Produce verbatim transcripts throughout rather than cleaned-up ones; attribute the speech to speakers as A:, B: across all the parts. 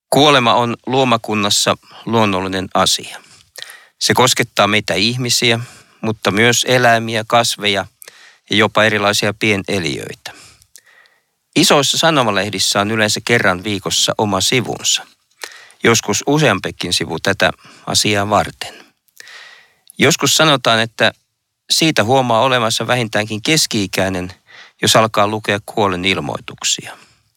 A: Kuolema on luomakunnassa luonnollinen asia. Se koskettaa meitä ihmisiä, mutta myös eläimiä, kasveja ja jopa erilaisia pieneliöitä. Isoissa sanomalehdissä on yleensä kerran viikossa oma sivunsa. Joskus useampikin sivu tätä asiaa varten. Joskus sanotaan, että siitä huomaa olevansa vähintäänkin keski-ikäinen, jos alkaa lukea kuolen ilmoituksia.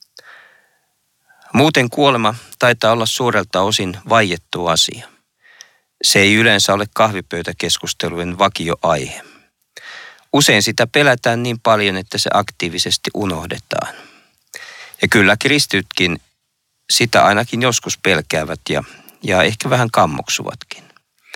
A: Muuten kuolema taitaa olla suurelta osin vaiettu asia. Se ei yleensä ole kahvipöytäkeskustelujen vakioaihe. Usein sitä pelätään niin paljon, että se aktiivisesti unohdetaan. Ja kyllä kristitytkin sitä ainakin joskus pelkäävät ja, ja ehkä vähän kammoksuvatkin.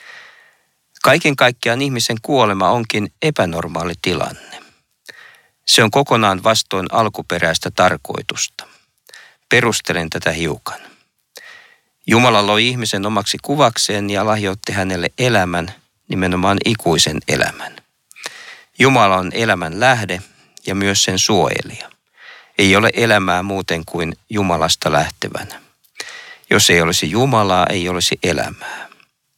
A: Kaiken kaikkiaan ihmisen kuolema onkin epänormaali tilanne. Se on kokonaan vastoin alkuperäistä tarkoitusta. Perustelen tätä hiukan. Jumala loi ihmisen omaksi kuvakseen ja lahjoitti hänelle elämän, nimenomaan ikuisen elämän. Jumala on elämän lähde ja myös sen suojelija. Ei ole elämää muuten kuin Jumalasta lähtevänä. Jos ei olisi Jumalaa, ei olisi elämää.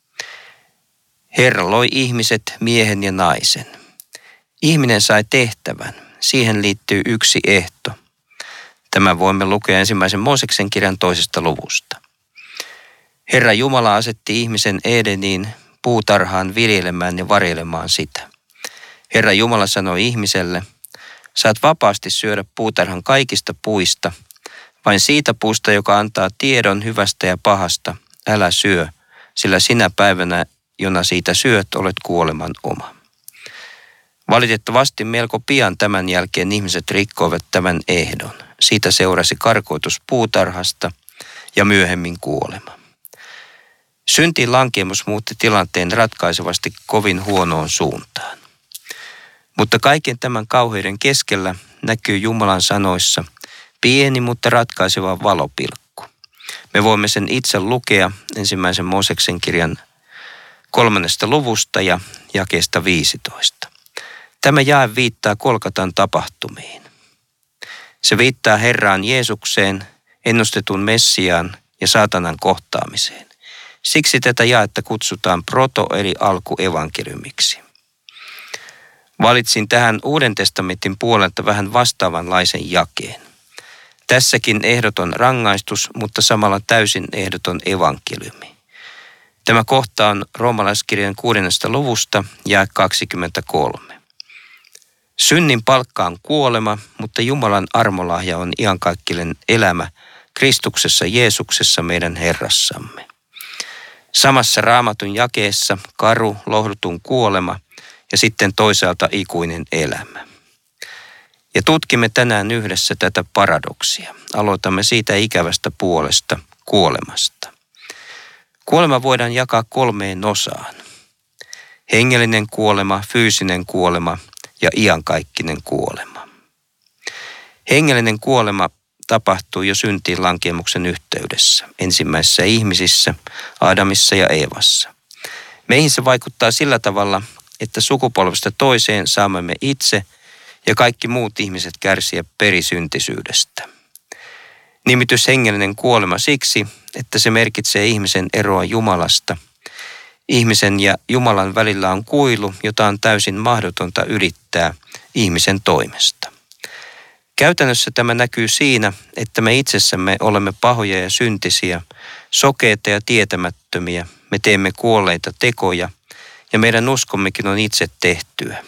A: Herra loi ihmiset, miehen ja naisen. Ihminen sai tehtävän. Siihen liittyy yksi ehto. Tämän voimme lukea ensimmäisen Mooseksen kirjan toisesta luvusta. Herra Jumala asetti ihmisen Edeniin puutarhaan viljelemään ja varjelemaan sitä. Herra Jumala sanoi ihmiselle, saat vapaasti syödä puutarhan kaikista puista, vain siitä puusta, joka antaa tiedon hyvästä ja pahasta, älä syö, sillä sinä päivänä, jona siitä syöt, olet kuoleman oma. Valitettavasti melko pian tämän jälkeen ihmiset rikkoivat tämän ehdon. Siitä seurasi karkoitus puutarhasta ja myöhemmin kuolema. Syntiin lankemus muutti tilanteen ratkaisevasti kovin huonoon suuntaan. Mutta kaiken tämän kauheuden keskellä näkyy Jumalan sanoissa pieni, mutta ratkaiseva valopilkku. Me voimme sen itse lukea ensimmäisen Mooseksen kirjan kolmannesta luvusta ja jakeesta viisitoista. Tämä jae viittaa Golgatan tapahtumiin. Se viittaa Herraan Jeesukseen, ennustetun Messiaan ja saatanan kohtaamiseen. Siksi tätä jaetta kutsutaan proto- eli alkuevankeliumiksi. Valitsin tähän Uuden testamentin puolelta vähän vastaavanlaisen jakeen. Tässäkin ehdoton rangaistus, mutta samalla täysin ehdoton evankeliumi. Tämä kohta on roomalaiskirjan kuudennesta luvusta jae kaksikymmentäkolme. Synnin palkka on kuolema, mutta Jumalan armolahja on iankaikkinen elämä Kristuksessa Jeesuksessa meidän Herrassamme. Samassa Raamatun jakeessa karu, lohdutun kuolema ja sitten toisaalta ikuinen elämä. Ja tutkimme tänään yhdessä tätä paradoksia. Aloitamme siitä ikävästä puolesta, kuolemasta. Kuolema voidaan jakaa kolmeen osaan. Hengellinen kuolema, fyysinen kuolema ja iankaikkinen kuolema. Hengellinen kuolema tapahtuu jo syntiin lankeemuksen yhteydessä, ensimmäisissä ihmisissä, Aadamissa ja Eevassa. Meihin se vaikuttaa sillä tavalla, että sukupolvesta toiseen saamme me itse ja kaikki muut ihmiset kärsiä perisyntisyydestä. Nimitys hengellinen kuolema siksi, että se merkitsee ihmisen eroa Jumalasta. Ihmisen ja Jumalan välillä on kuilu, jota on täysin mahdotonta ylittää ihmisen toimesta. Käytännössä tämä näkyy siinä, että me itsessämme olemme pahoja ja syntisiä, sokeita ja tietämättömiä. Me teemme kuolleita tekoja ja meidän uskommekin on itse tehtyä.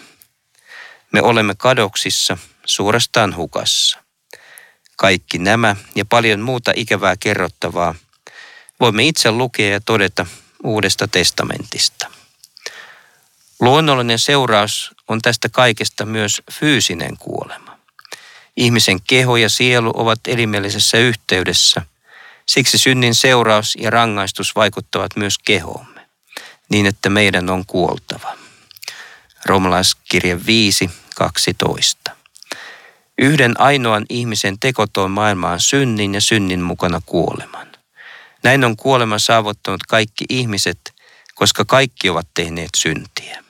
A: Me olemme kadoksissa, suorastaan hukassa. Kaikki nämä ja paljon muuta ikävää kerrottavaa voimme itse lukea ja todeta Uudesta testamentista. Luonnollinen seuraus on tästä kaikesta myös fyysinen kuolema. Ihmisen keho ja sielu ovat elimellisessä yhteydessä. Siksi synnin seuraus ja rangaistus vaikuttavat myös kehoomme, niin että meidän on kuoltava. Roomalaiskirje viisi kaksitoista. Yhden ainoan ihmisen teko toi maailmaan synnin ja synnin mukana kuoleman. Näin on kuolema saavuttanut kaikki ihmiset, koska kaikki ovat tehneet syntiä.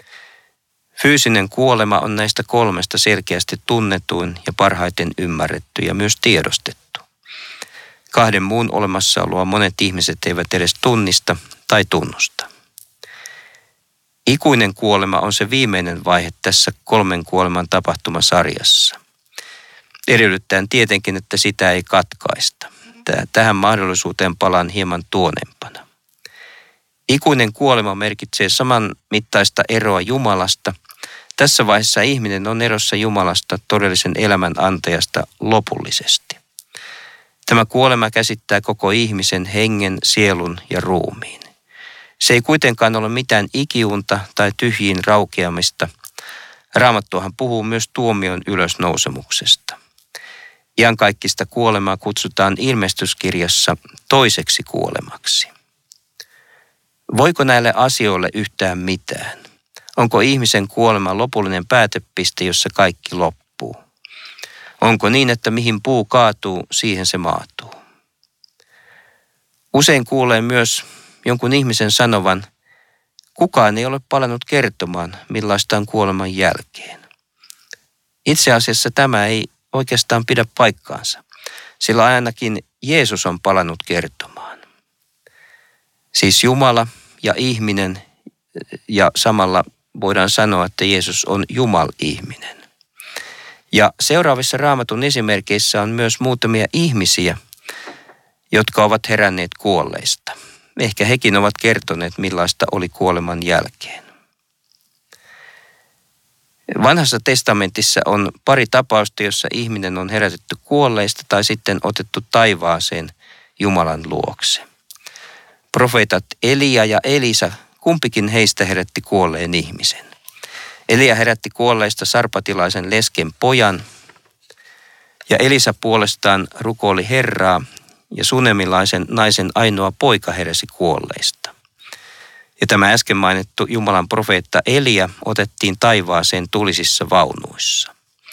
A: Fyysinen kuolema on näistä kolmesta selkeästi tunnetuin ja parhaiten ymmärretty ja myös tiedostettu. Kahden muun olemassaoloa monet ihmiset eivät edes tunnista tai tunnusta. Ikuinen kuolema on se viimeinen vaihe tässä kolmen kuoleman tapahtumasarjassa. Edellyttäen tietenkin, että sitä ei katkaista. Tähän mahdollisuuteen palaan hieman tuonempana. Ikuinen kuolema merkitsee saman mittaista eroa Jumalasta. Tässä vaiheessa ihminen on erossa Jumalasta, todellisen elämän antajasta, lopullisesti. Tämä kuolema käsittää koko ihmisen hengen, sielun ja ruumiin. Se ei kuitenkaan ole mitään ikiunta tai tyhjiin raukeamista. Raamattuhan puhuu myös tuomion ylösnousemuksesta. Iankaikkista kuolemaa kutsutaan ilmestyskirjassa toiseksi kuolemaksi. Voiko näille asioille yhtään mitään? Onko ihmisen kuolema lopullinen päätepiste, jossa kaikki loppuu? Onko niin, että mihin puu kaatuu, siihen se maatuu? Usein kuulee myös jonkun ihmisen sanovan, kukaan ei ole palannut kertomaan, millaista on kuoleman jälkeen. Itse asiassa tämä ei oikeastaan pidä paikkaansa, sillä ainakin Jeesus on palannut kertomaan. Siis Jumala ja ihminen, ja samalla voidaan sanoa, että Jeesus on Jumal-ihminen. Ja seuraavissa Raamatun esimerkkeissä on myös muutamia ihmisiä, jotka ovat heränneet kuolleista. Ehkä hekin ovat kertoneet, millaista oli kuoleman jälkeen. Vanhassa testamentissa on pari tapausta, jossa ihminen on herätetty kuolleista tai sitten otettu taivaaseen Jumalan luokse. Profeetat Elia ja Elisa, kumpikin heistä herätti kuolleen ihmisen. Elia herätti kuolleista sarpatilaisen lesken pojan ja Elisa puolestaan rukoili Herraa ja sunemilaisen naisen ainoa poika heräsi kuolleista. Ja tämä äsken mainittu Jumalan profeetta Elia otettiin taivaaseen tulisissa vaunuissa.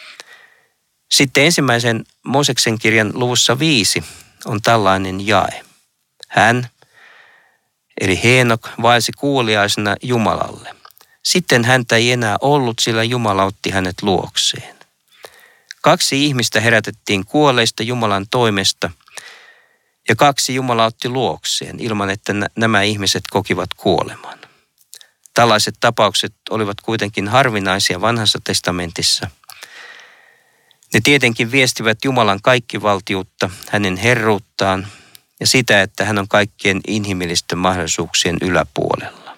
A: Sitten ensimmäisen Mooseksen kirjan luvussa viisi on tällainen jae. Hän, eli Heenok, vaelsi kuuliaisena Jumalalle. Sitten häntä ei enää ollut, sillä Jumala otti hänet luokseen. Kaksi ihmistä herätettiin kuolleista Jumalan toimesta, ja kaksi Jumala otti luokseen, ilman että nämä ihmiset kokivat kuoleman. Tällaiset tapaukset olivat kuitenkin harvinaisia Vanhassa testamentissa. Ne tietenkin viestivät Jumalan kaikkivaltiutta, hänen herruuttaan ja sitä, että hän on kaikkien inhimillisten mahdollisuuksien yläpuolella.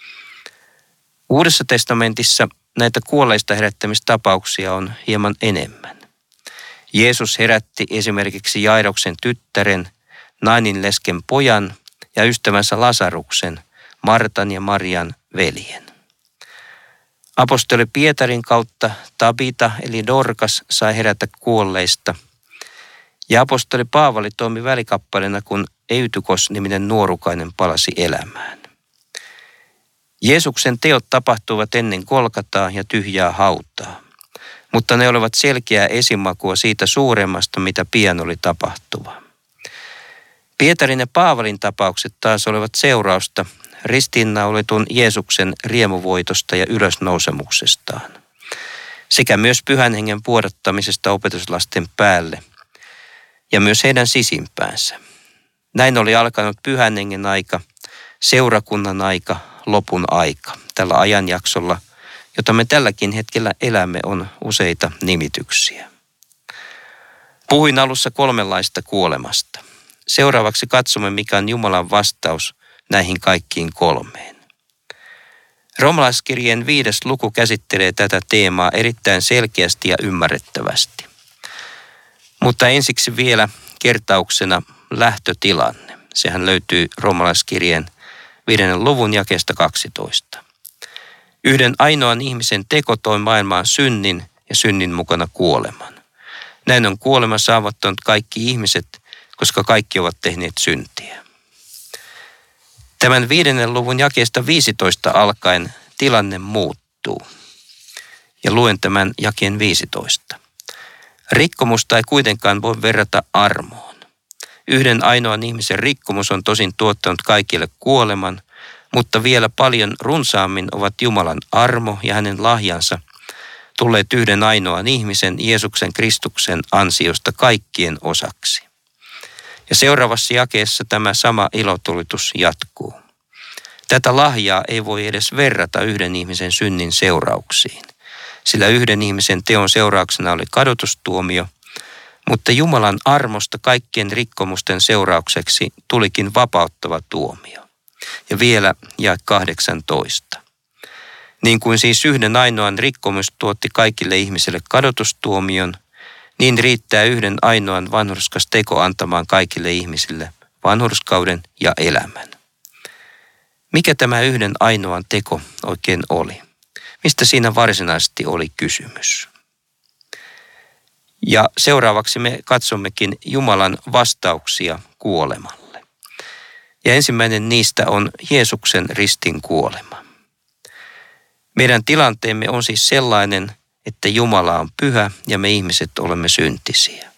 A: Uudessa testamentissa näitä kuolleista herättämistapauksia on hieman enemmän. Jeesus herätti esimerkiksi Jairoksen tyttären, Nainin lesken pojan ja ystävänsä Lasaruksen, Martan ja Marian veljen. Apostoli Pietarin kautta Tabita eli Dorkas sai herätä kuolleista. Ja apostoli Paavali toimi välikappaleena, kun Eytykos-niminen nuorukainen palasi elämään. Jeesuksen teot tapahtuivat ennen Golgataa ja tyhjää hautaa, mutta ne olivat selkeää esimakua siitä suuremmasta, mitä pian oli tapahtuva. Pietarin ja Paavalin tapaukset taas olivat seurausta ristiinnaulitun Jeesuksen riemuvoitosta ja ylösnousemuksestaan, sekä myös Pyhän Hengen puodattamisesta opetuslasten päälle ja myös heidän sisimpäänsä. Näin oli alkanut Pyhän Hengen aika, seurakunnan aika, lopun aika. Tällä ajanjaksolla, jota me tälläkin hetkellä elämme, on useita nimityksiä. Puhuin alussa kolmenlaista kuolemasta. Seuraavaksi katsomme, mikä on Jumalan vastaus näihin kaikkiin kolmeen. Roomalaiskirjeen viides luku käsittelee tätä teemaa erittäin selkeästi ja ymmärrettävästi. Mutta ensiksi vielä kertauksena lähtötilanne. Sehän löytyy Roomalaiskirjeen viidennen luvun jakeesta kaksitoista. Yhden ainoan ihmisen teko toi maailmaan synnin ja synnin mukana kuoleman. Näin on kuolema saavuttanut kaikki ihmiset, koska kaikki ovat tehneet syntiä. Tämän viidennen luvun jakeesta viisitoista alkaen tilanne muuttuu. Ja luen tämän jakeen viisitoista. Rikkomusta ei kuitenkaan voi verrata armoon. Yhden ainoan ihmisen rikkomus on tosin tuottanut kaikille kuoleman, mutta vielä paljon runsaammin ovat Jumalan armo ja hänen lahjansa tulleet yhden ainoan ihmisen, Jeesuksen Kristuksen ansiosta kaikkien osaksi. Ja seuraavassa jakeessa tämä sama ilotulitus jatkuu. Tätä lahjaa ei voi edes verrata yhden ihmisen synnin seurauksiin, sillä yhden ihmisen teon seurauksena oli kadotustuomio, mutta Jumalan armosta kaikkien rikkomusten seuraukseksi tulikin vapauttava tuomio. Ja vielä jae kahdeksantoista. Niin kuin siis yhden ainoan rikkomus tuotti kaikille ihmisille kadotustuomion, niin riittää yhden ainoan vanhurskas teko antamaan kaikille ihmisille vanhurskauden ja elämän. Mikä tämä yhden ainoan teko oikein oli? Mistä siinä varsinaisesti oli kysymys? Ja seuraavaksi me katsommekin Jumalan vastauksia kuolemalle. Ja ensimmäinen niistä on Jeesuksen ristin kuolema. Meidän tilanteemme on siis sellainen, että Jumala on pyhä ja me ihmiset olemme syntisiä.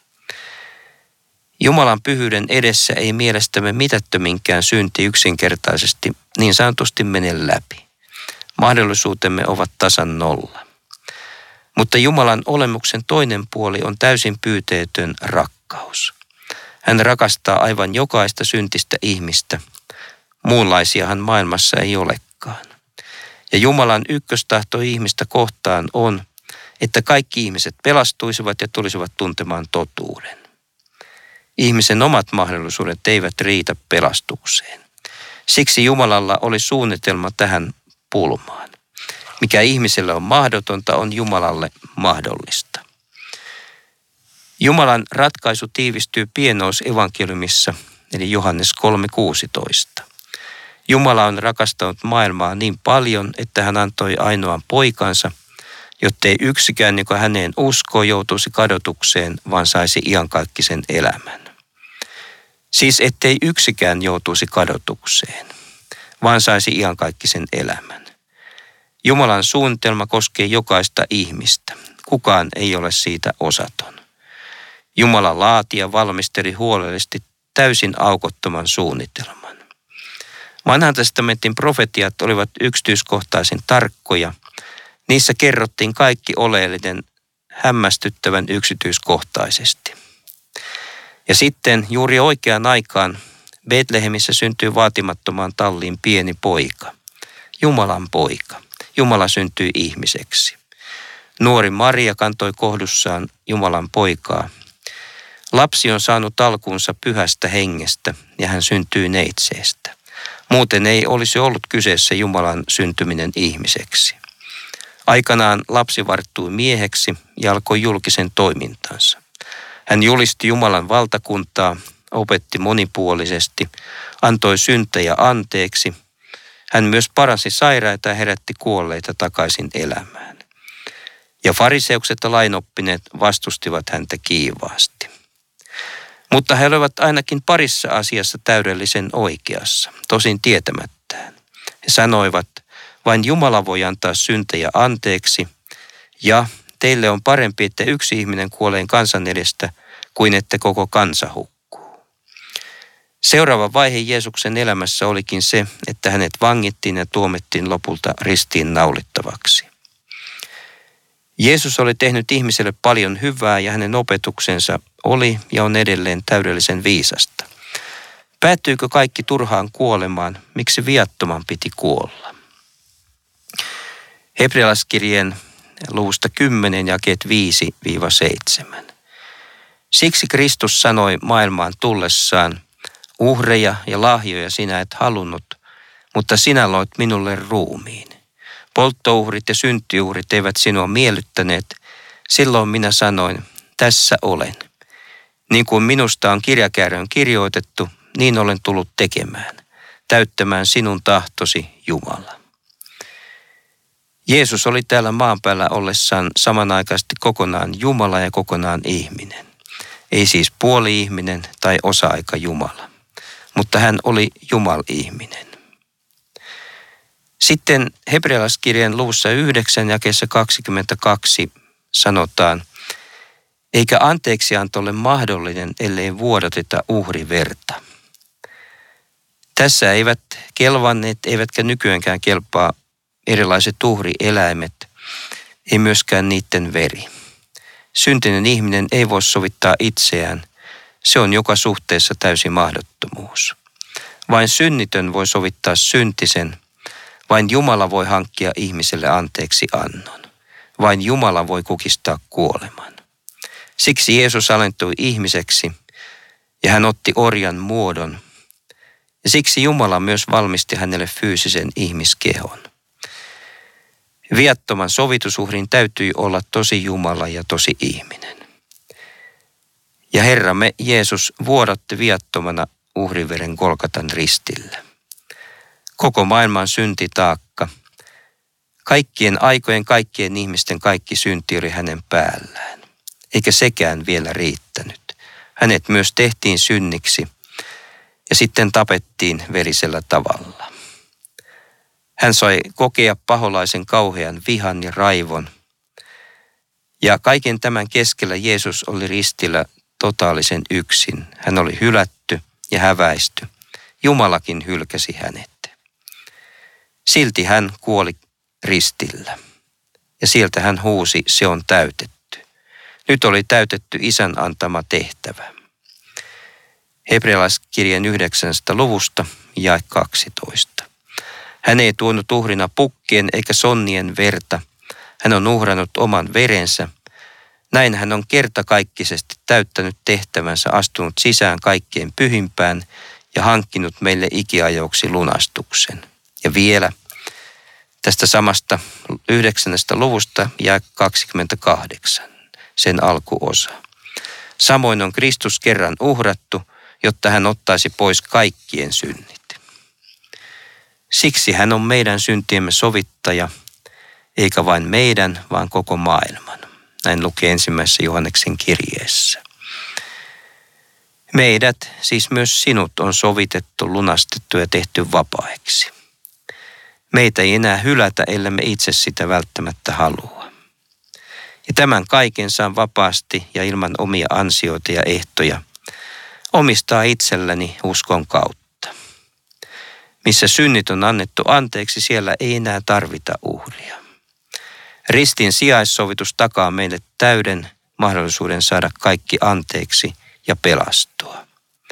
A: Jumalan pyhyyden edessä ei mielestämme mitättöminkään synti yksinkertaisesti niin sanotusti mene läpi. Mahdollisuutemme ovat tasan nolla. Mutta Jumalan olemuksen toinen puoli on täysin pyyteetön rakkaus. Hän rakastaa aivan jokaista syntistä ihmistä. Muunlaisiahan maailmassa ei olekaan. Ja Jumalan ykköstahto ihmistä kohtaan on, että kaikki ihmiset pelastuisivat ja tulisivat tuntemaan totuuden. Ihmisen omat mahdollisuudet eivät riitä pelastukseen. Siksi Jumalalla oli suunnitelma tähän pulmaan. Mikä ihmiselle on mahdotonta, on Jumalalle mahdollista. Jumalan ratkaisu tiivistyy pienous-evankeliumissa, eli Johannes kolme kuusitoista. Jumala on rakastanut maailmaa niin paljon, että hän antoi ainoan poikansa, jottei yksikään, joka häneen uskoo, joutuisi kadotukseen, vaan saisi iankaikkisen elämän. Siis ettei yksikään joutuisi kadotukseen, vaan saisi iankaikkisen elämän. Jumalan suunnitelma koskee jokaista ihmistä. Kukaan ei ole siitä osaton. Jumala laati ja valmisteli huolellisesti täysin aukottoman suunnitelman. Vanhan testamentin profetiat olivat yksityiskohtaisen tarkkoja. Niissä kerrottiin kaikki oleellinen hämmästyttävän yksityiskohtaisesti. Ja sitten juuri oikeaan aikaan Betlehemissä syntyi vaatimattomaan talliin pieni poika, Jumalan poika. Jumala syntyi ihmiseksi. Nuori Maria kantoi kohdussaan Jumalan poikaa. Lapsi on saanut alkunsa pyhästä hengestä ja hän syntyy neitseestä. Muuten ei olisi ollut kyseessä Jumalan syntyminen ihmiseksi. Aikanaan lapsi varttui mieheksi ja alkoi julkisen toimintansa. Hän julisti Jumalan valtakuntaa, opetti monipuolisesti, antoi syntejä anteeksi. Hän myös paransi sairaita ja herätti kuolleita takaisin elämään. Ja fariseukset ja lainoppineet vastustivat häntä kiivaasti. Mutta he olivat ainakin parissa asiassa täydellisen oikeassa, tosin tietämättään. He sanoivat, vain Jumala voi antaa syntejä anteeksi, ja teille on parempi, että yksi ihminen kuolee kansan edestä, kuin että koko kansa hukkuu. Seuraava vaihe Jeesuksen elämässä olikin se, että hänet vangittiin ja tuomittiin lopulta ristiin naulittavaksi. Jeesus oli tehnyt ihmiselle paljon hyvää ja hänen opetuksensa oli ja on edelleen täydellisen viisasta. Päättyykö kaikki turhaan kuolemaan, miksi viattoman piti kuolla? Hebrealaiskirjeen luvusta kymmenen jakeet viisi seitsemän. Siksi Kristus sanoi maailmaan tullessaan, uhreja ja lahjoja sinä et halunnut, mutta sinä loit minulle ruumiin. Polttouhrit ja synttiuhrit eivät sinua miellyttäneet, silloin minä sanoin, tässä olen. Niin kuin minusta on kirjakääröön kirjoitettu, niin olen tullut tekemään, täyttämään sinun tahtosi, Jumala. Jeesus oli täällä maan päällä ollessaan samanaikaisesti kokonaan Jumala ja kokonaan ihminen. Ei siis puoli-ihminen tai osa-aika Jumala, mutta hän oli Jumal-ihminen. Sitten Hebrealaiskirjeen luvussa yhdeksän jakeessa kaksikymmentäkaksi sanotaan, eikä anteeksianto ole mahdollinen, ellei vuodateta uhriverta. Tässä eivät kelvanneet, eivätkä nykyäänkään kelpaa erilaiset uhrieläimet, ei myöskään niiden veri. Syntinen ihminen ei voi sovittaa itseään, Se on joka suhteessa täysi mahdottomuus. Vain synnitön voi sovittaa syntisen. Vain Jumala voi hankkia ihmiselle anteeksi annon. Vain Jumala voi kukistaa kuoleman. Siksi Jeesus alentui ihmiseksi ja hän otti orjan muodon. Ja siksi Jumala myös valmisti hänelle fyysisen ihmiskehon. Viattoman sovitusuhrin täytyi olla tosi Jumala ja tosi ihminen. Ja Herramme Jeesus vuodatti viattomana uhriveren Golgatan ristillä. Koko maailman syntitaakka, kaikkien aikojen, kaikkien ihmisten kaikki synti oli hänen päällään. Eikä sekään vielä riittänyt. Hänet myös tehtiin synniksi ja sitten tapettiin verisellä tavalla. Hän sai kokea paholaisen kauhean vihan ja raivon. Ja kaiken tämän keskellä Jeesus oli ristillä totaalisen yksin. Hän oli hylätty ja häväisty. Jumalakin hylkäsi hänet. Silti hän kuoli ristillä. Ja sieltä hän huusi, se on täytetty. Nyt oli täytetty Isän antama tehtävä. Hebrealaiskirjeen yhdeksännestä luvusta jae kaksitoista. Hän ei tuonut uhrina pukkien eikä sonnien verta. Hän on uhrannut oman verensä. Näin hän on kertakaikkisesti täyttänyt tehtävänsä, astunut sisään kaikkien pyhimpään ja hankkinut meille ikiajoiksi lunastuksen. Ja vielä tästä samasta yhdeksännestä luvusta jae kaksikymmentäkahdeksan, sen alkuosa. Samoin on Kristus kerran uhrattu, jotta hän ottaisi pois kaikkien synnit. Siksi hän on meidän syntiemme sovittaja, eikä vain meidän, vaan koko maailman. Näin lukee ensimmäisessä Johanneksen kirjeessä. Meidät, siis myös sinut, on sovitettu, lunastettu ja tehty vapaiksi. Meitä ei enää hylätä, ellei me itse sitä välttämättä halua. Ja tämän kaiken saan vapaasti ja ilman omia ansioita ja ehtoja omistaa itselläni uskon kautta. Missä synnit on annettu anteeksi, siellä ei enää tarvita uhria. Ristin sijaissovitus takaa meille täyden mahdollisuuden saada kaikki anteeksi ja pelastua.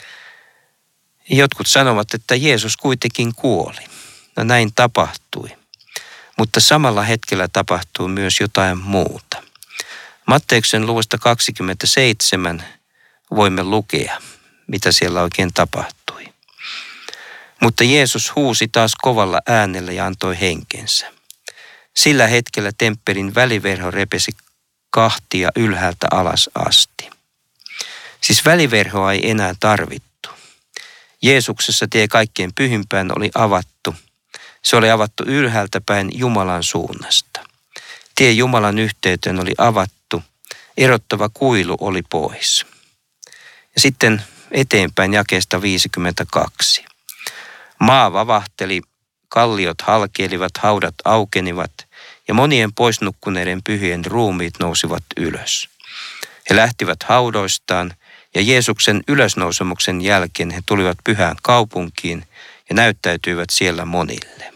A: Jotkut sanovat, että Jeesus kuitenkin kuoli. No näin tapahtui. Mutta samalla hetkellä tapahtuu myös jotain muuta. Matteuksen luvusta kaksikymmentäseitsemän voimme lukea, mitä siellä oikein tapahtui. Mutta Jeesus huusi taas kovalla äänellä ja antoi henkensä. Sillä hetkellä temppelin väliverho repesi kahtia ylhäältä alas asti. Siis väliverhoa ei enää tarvittu. Jeesuksessa tie kaikkein pyhimpään oli avattu. Se oli avattu ylhäältä päin Jumalan suunnasta. Tie Jumalan yhteyteen oli avattu. Erottava kuilu oli pois. Ja sitten eteenpäin jakeesta viisikymmentäkaksi. Maa vavahteli, kalliot halkeilivat, haudat aukenivat ja monien poisnukkuneiden pyhien ruumiit nousivat ylös. He lähtivät haudoistaan ja Jeesuksen ylösnousemuksen jälkeen he tulivat pyhään kaupunkiin ja näyttäytyivät siellä monille.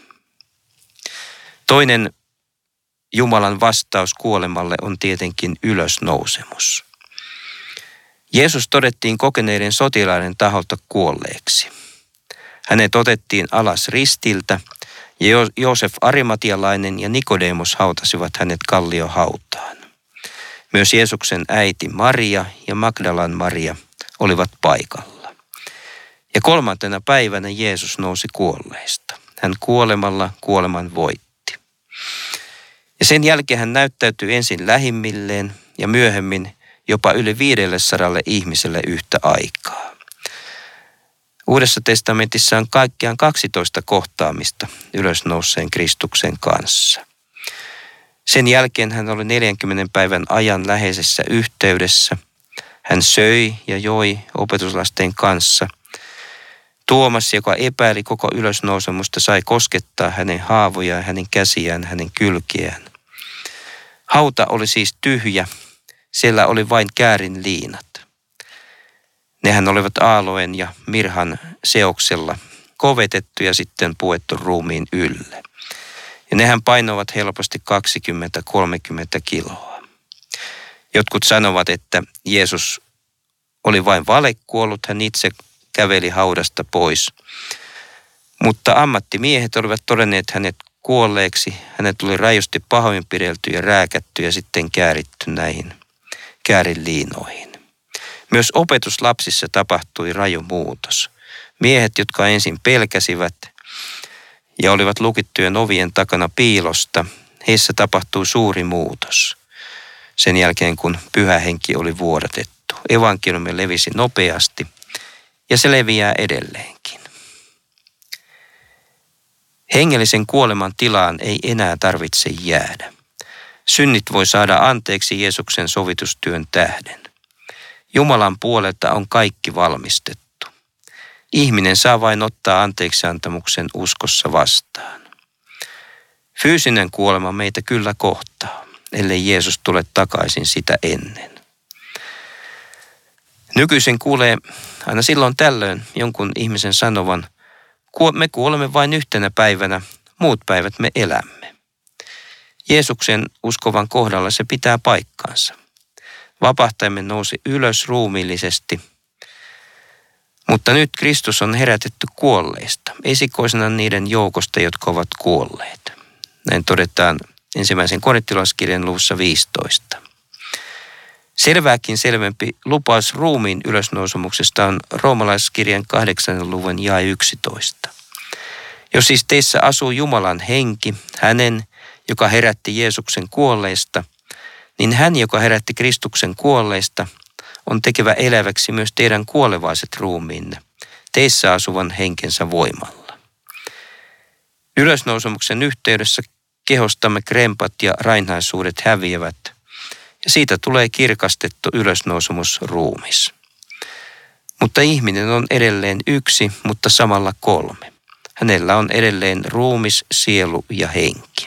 A: Toinen Jumalan vastaus kuolemalle on tietenkin ylösnousemus. Jeesus todettiin kokeneiden sotilaiden taholta kuolleeksi. Hänet otettiin alas ristiltä ja Joosef Arimatialainen ja Nikodemus hautasivat hänet kalliohautaan. Myös Jeesuksen äiti Maria ja Magdalan Maria olivat paikalla. Ja kolmantena päivänä Jeesus nousi kuolleista. Hän kuolemalla kuoleman voitti. Ja sen jälkeen hän näyttäytyi ensin lähimmilleen ja myöhemmin jopa yli viidelle sadalle ihmiselle yhtä aikaa. Uudessa testamentissa on kaikkiaan kaksitoista kohtaamista ylösnouseen Kristuksen kanssa. Sen jälkeen hän oli neljänkymmenen päivän ajan läheisessä yhteydessä. Hän söi ja joi opetuslasten kanssa. Tuomas, joka epäili koko ylösnousemusta, sai koskettaa hänen haavojaan, hänen käsiään, hänen kylkiään. Hauta oli siis tyhjä, siellä oli vain käärin liinat. Nehän olivat aaloen ja mirhan seoksella kovetettu ja sitten puettu ruumiin ylle. Ja nehän painoivat helposti kaksikymmentä kolmekymmentä kiloa. Jotkut sanovat, että Jeesus oli vain vale kuollut, hän itse käveli haudasta pois. Mutta ammattimiehet olivat todenneet hänet kuolleeksi. Hänet oli rajusti pahoinpidelty ja rääkätty ja sitten kääritty näihin käärinliinoihin. Myös opetuslapsissa tapahtui raju muutos. Miehet, jotka ensin pelkäsivät ja olivat lukittujen ovien takana piilosta, heissä tapahtui suuri muutos. Sen jälkeen, kun pyhä henki oli vuodatettu. Evankeliumi levisi nopeasti ja se leviää edelleenkin. Hengellisen kuoleman tilaan ei enää tarvitse jäädä. Synnit voi saada anteeksi Jeesuksen sovitustyön tähden. Jumalan puolelta on kaikki valmistettu. Ihminen saa vain ottaa anteeksiantamuksen uskossa vastaan. Fyysinen kuolema meitä kyllä kohtaa, ellei Jeesus tule takaisin sitä ennen. Nykyisin kuulee aina silloin tällöin jonkun ihmisen sanovan, me kuolemme vain yhtenä päivänä, muut päivät me elämme. Jeesuksen uskovan kohdalla se pitää paikkaansa. Vapahtajamme nousi ylös ruumiillisesti, mutta nyt Kristus on herätetty kuolleista, esikoisena niiden joukosta, jotka ovat kuolleet. Näin todetaan ensimmäisen korinttilaiskirjan luvussa viisitoista. Selvääkin selvempi lupaus ruumiin ylösnousemuksesta on roomalaiskirjan kahdeksannen luvun jae yksitoista. Jos siis teissä asuu Jumalan henki, hänen, joka herätti Jeesuksen kuolleista, niin hän, joka herätti Kristuksen kuolleista, on tekevä eläväksi myös teidän kuolevaiset ruumiinne, teissä asuvan henkensä voimalla. Ylösnousemuksen yhteydessä kehostamme krempat ja rainhaisuudet häviävät, ja siitä tulee kirkastettu ylösnousemusruumis. Mutta ihminen on edelleen yksi, mutta samalla kolme. Hänellä on edelleen ruumis, sielu ja henki.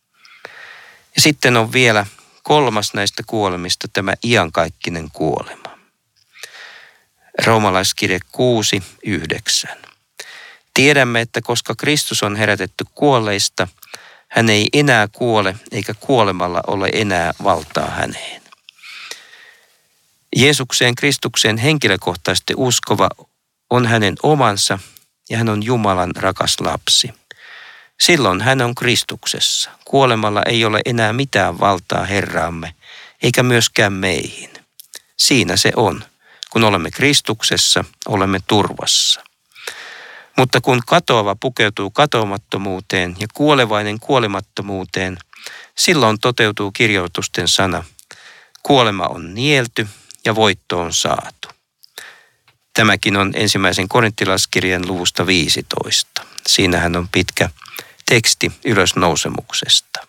A: Ja sitten on vielä kolmas näistä kuolemista, tämä iankaikkinen kuolema. Roomalaiskirje kuusi yhdeksän. Tiedämme, että koska Kristus on herätetty kuolleista, hän ei enää kuole, eikä kuolemalla ole enää valtaa häneen. Jeesukseen Kristukseen henkilökohtaisesti uskova on hänen omansa ja hän on Jumalan rakas lapsi. Silloin hän on Kristuksessa. Kuolemalla ei ole enää mitään valtaa Herraamme, eikä myöskään meihin. Siinä se on. Kun olemme Kristuksessa, olemme turvassa. Mutta kun katoava pukeutuu katoamattomuuteen ja kuolevainen kuolemattomuuteen, silloin toteutuu kirjoitusten sana, kuolema on nielty ja voitto on saatu. Tämäkin on ensimmäisen korinttilaiskirjan luvusta viisitoista. Siinähän on pitkä teksti ylösnousemuksesta.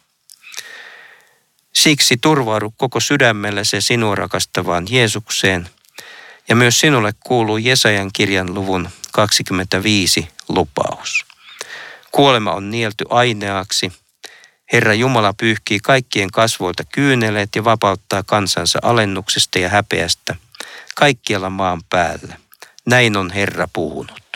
A: Siksi turvaudu koko sydämellä se sinua rakastavaan Jeesukseen, ja myös sinulle kuuluu Jesajan kirjan luvun kaksikymmentäviisi lupaus. Kuolema on nielty aineaksi. Herra Jumala pyyhkii kaikkien kasvoilta kyyneleet ja vapauttaa kansansa alennuksesta ja häpeästä kaikkialla maan päällä. Näin on Herra puhunut.